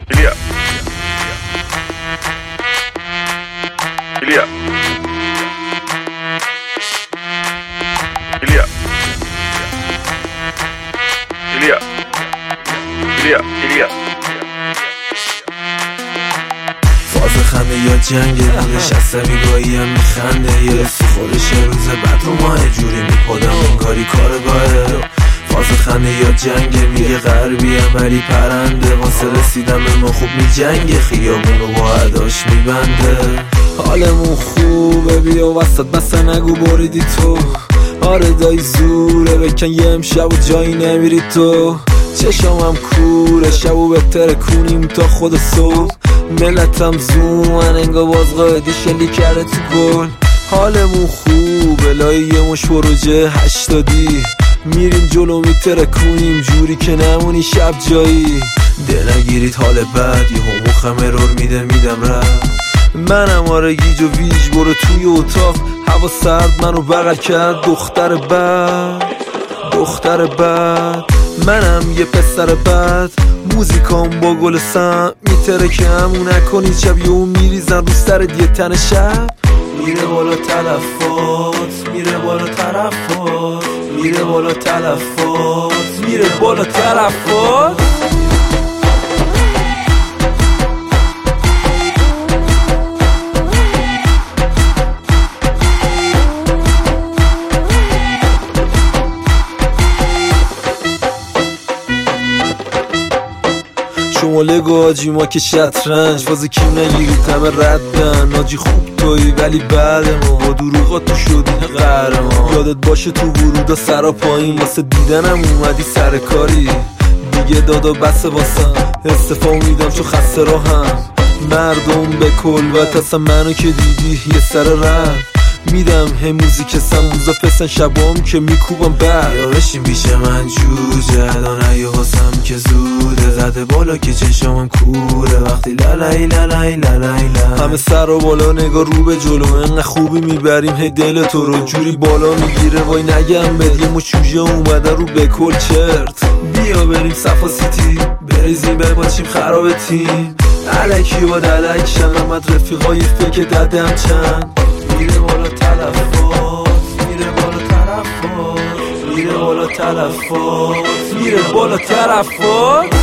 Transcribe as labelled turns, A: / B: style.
A: ایلیا ایلیا ایلیا ایلیا ایلیا ایلیا
B: فاز خنده یا جنگه نشسته میگاهی هم میخنده یه رسی خودش روز بعد رو ماه جوری میپادم انگاری کارگاهه فاز خنده یا جنگه میگه غربی هم ولی پرنده واسه رسیدم به ما خوب میجنگه خیابونو با عداش میبنده حالمون خوبه بیا وسط بسته نگو بریدی تو آره دایی زوره بکن یه امشب و جایی نمیری تو چشامم کوره شبو بهتره کنیم تا خود صبح ملتم زومن انگا باز قایدی شلی کرده تو گل حالمون خوبه لای یه مش پروژه 80 میریم جلو میتره کنیم جوری که نمونی شب جایی ده نگیرید حال بد یه هموخم ارور میدم رفت منم آره گیج و ویج برو توی اتاق هوا سرد منو بغل کرد دختر بد منم یه پسر بد موزیکام با گل سم میتره که همون نکنی شب یه اون میریزن رو سرت یه تن شب میره بالا تلفات میره بالا طرفات میره بالا تلفات میره بالا طرفات شماله گاجی ما که شطرنج فاز کیم نگیرید همه ردن ناجی خوب تویی ولی بعد ما با دروغات تو شدی قهرمان یادت باشه تو ورودا سرا پایین واسه دیدنم اومدی سر کاری دیگه دادا بسه واسم استفا میدم چون خسته راهم مردم به کل و اصلا منو که دیدی یه سر رد میدم هم موزیک سموزا فسن شبام که میکوبم بر یا بشین پیش من جوجه دانه یه حسم که زوده زده بالا که چشامم کوره وقتی لالای لالای لالای همه سر و بالا نگاه رو به جلو انقدر خوبی میبریم هی دل تو رو جوری بالا میگیره وای نگم بد یه مچوژه اومده رو به کل چرت بیا بریم صفا سیتی بریزیم بباچیم خراب تیم علکی با دلک شنمت رفیقای فکر ددم چند میره بالا تلفات میره بالا طرفات میره بالا تلفات میره بالا طرفات